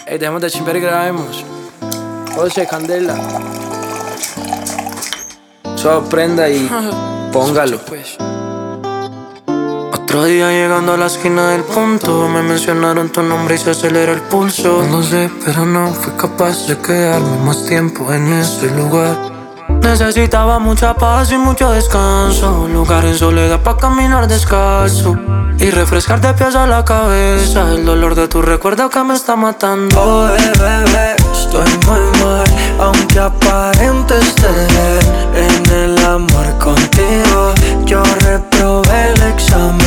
Ey, dejemos de chimper y grabemos. José, Candela. Solo prenda y póngalo. Otro día llegando a la esquina del punto, me mencionaron tu nombre y se acelera el pulso. No sé, pero no fui capaz de quedarme más tiempo en ese lugar. Necesitaba mucha paz y mucho descanso, un lugar en soledad pa' caminar descalzo y refrescar de pies a la cabeza el dolor de tu recuerdo que me está matando. Oh, bebé, estoy muy mal, aunque aparente esté bien. En el amor contigo yo reprobé el examen.